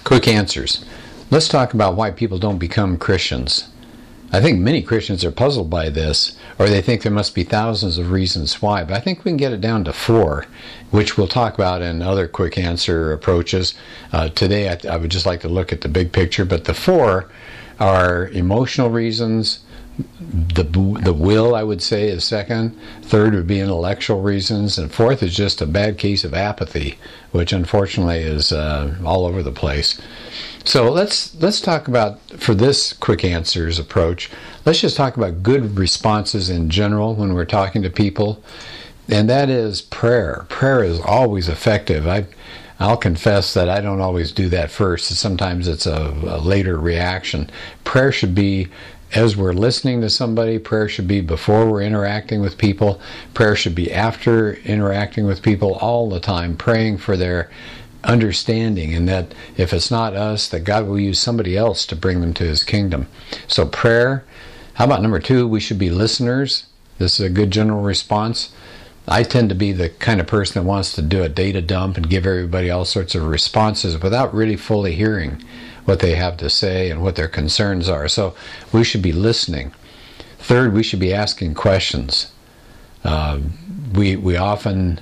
Quick answers. Let's talk about why people don't become Christians. I think many Christians are puzzled by this, or they think there must be thousands of reasons why, but I think we can get it down to 4, which we'll talk about in other quick answer approaches. Today I would just like to look at the big picture, but the 4 are emotional reasons. The will, I would say, is second. Third would be intellectual reasons, and fourth is just a bad case of apathy, which unfortunately is all over the place. So let's talk about, for this quick answers approach, let's just talk about good responses in general when we're talking to people, and that is prayer. Prayer is always effective. I'll confess that I don't always do that first. Sometimes it's a later reaction. Prayer should be as we're listening to somebody. Prayer should be before we're interacting with people. Prayer should be after interacting with people, all the time, praying for their understanding, and that if it's not us, that God will use somebody else to bring them to His kingdom. So prayer. How about number 2? We should be listeners. This is a good general response. I tend to be the kind of person that wants to do a data dump and give everybody all sorts of responses without really fully hearing what they have to say and what their concerns are. So we should be listening. Third, we should be asking questions. We often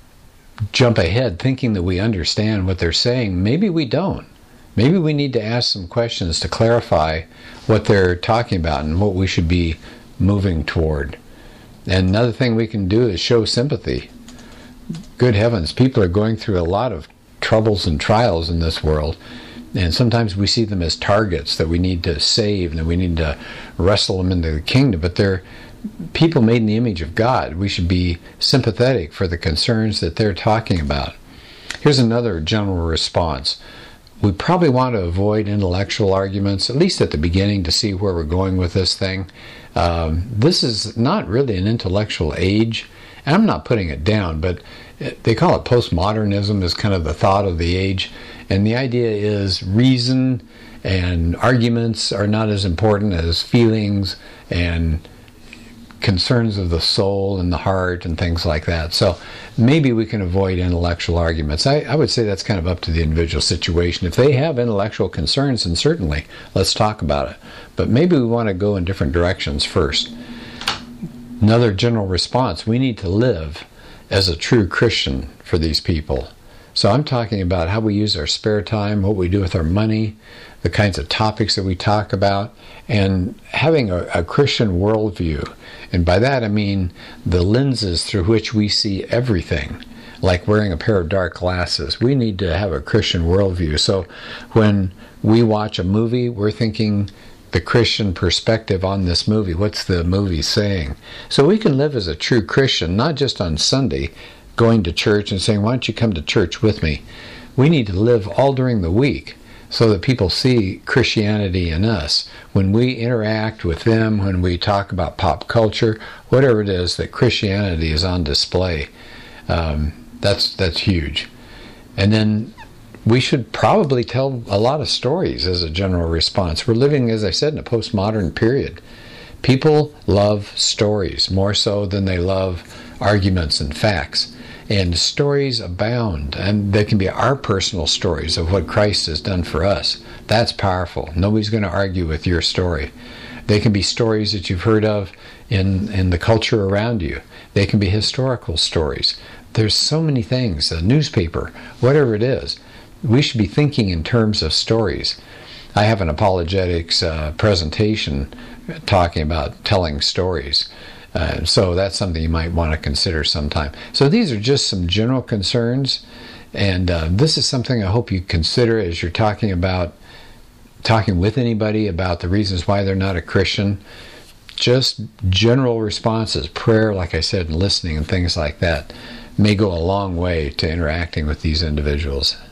jump ahead thinking that we understand what they're saying. Maybe we don't. Maybe we need to ask some questions to clarify what they're talking about and what we should be moving toward. And another thing we can do is show sympathy. Good heavens, people are going through a lot of troubles and trials in this world, and sometimes we see them as targets that we need to save and that we need to wrestle them into the kingdom, but they're people made in the image of God. We should be sympathetic for the concerns that they're talking about. Here's another general response. We probably want to avoid intellectual arguments, at least at the beginning, to see where we're going with this thing. This is not really an intellectual age, and I'm not putting it down, but they call it postmodernism, is kind of the thought of the age, and the idea is reason and arguments are not as important as feelings and concerns of the soul and the heart and things like that. So maybe we can avoid intellectual arguments. I would say that's kind of up to the individual situation. If they have intellectual concerns, then certainly let's talk about it. But maybe we want to go in different directions first. Another general response, we need to live as a true Christian for these people. So I'm talking about how we use our spare time, what we do with our money, the kinds of topics that we talk about, and having a Christian worldview. And by that I mean the lenses through which we see everything, like wearing a pair of dark glasses. We need to have a Christian worldview. So when we watch a movie, we're thinking the Christian perspective on this movie. What's the movie saying? So we can live as a true Christian, not just on Sunday, going to church and saying, why don't you come to church with me? We need to live all during the week so that people see Christianity in us. When we interact with them, when we talk about pop culture, whatever it is, that Christianity is on display. That's huge. And then we should probably tell a lot of stories as a general response. We're living, as I said, in a postmodern period. People love stories more so than they love arguments and facts. And stories abound, and they can be our personal stories of what Christ has done for us. That's powerful. Nobody's going to argue with your story. They can be stories that you've heard of in the culture around you. They can be historical stories. There's so many things, a newspaper, whatever it is. We should be thinking in terms of stories. I have an apologetics presentation talking about telling stories. So that's something you might want to consider sometime. So these are just some general concerns, and this is something I hope you consider as you're talking with anybody about the reasons why they're not a Christian. Just general responses, prayer, like I said, and listening and things like that may go a long way to interacting with these individuals.